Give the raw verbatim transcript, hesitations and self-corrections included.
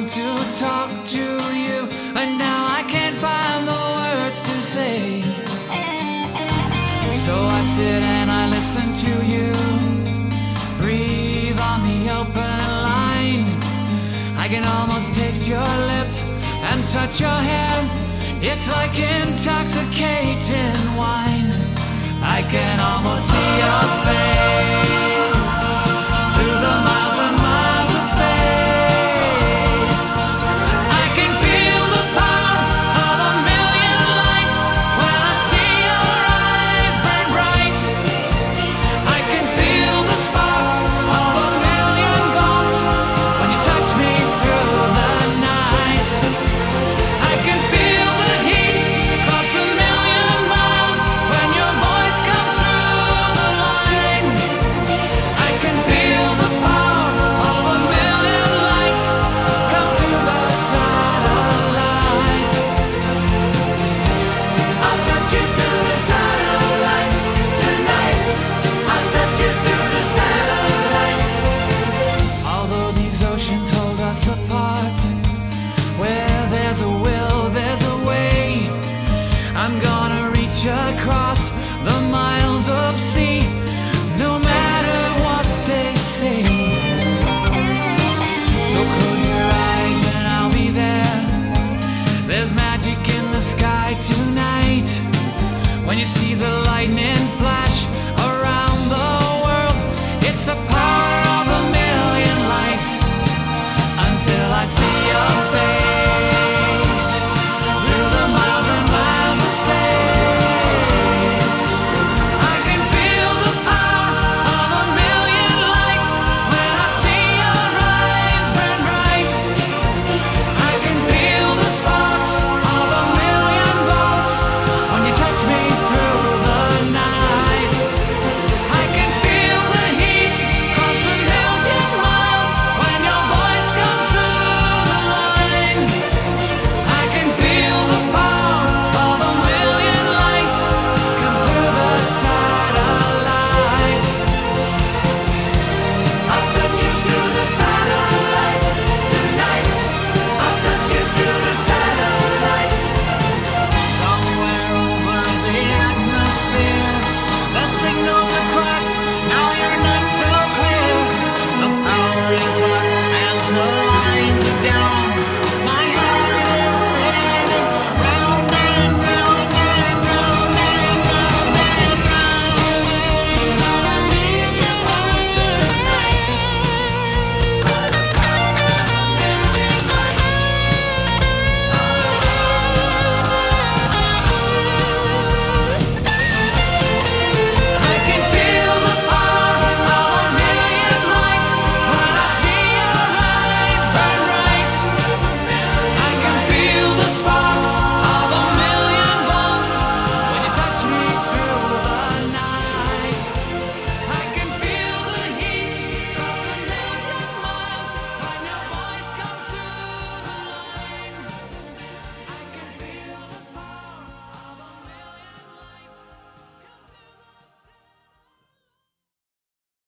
want to talk to you, but now I can't find the words to say. So I sit and I listen to you, breathe on the open line. I can almost taste your lips and touch your hair. It's like intoxicating wine. I can almost see your face through the miles and miles of space. I can feel the power of a million lights when I see your eyes burn bright. I can feel the sparks of a million gulps when you touch me through the night. I can feel the heat across a million miles when your voice comes through the line. I can feel the power of a million lights come through the satellite. I'll touch you through the satellite tonight. I'll touch you through the satellite. Although these oceans hold us apart, where there's a will, there's a way. I'm gonna reach across the miles of sea, no matter what they say. So close your eyes and I'll be there. There's magic in the sky tonight when you see the lightning flash around the world. It's the power of a million lights until I see your face.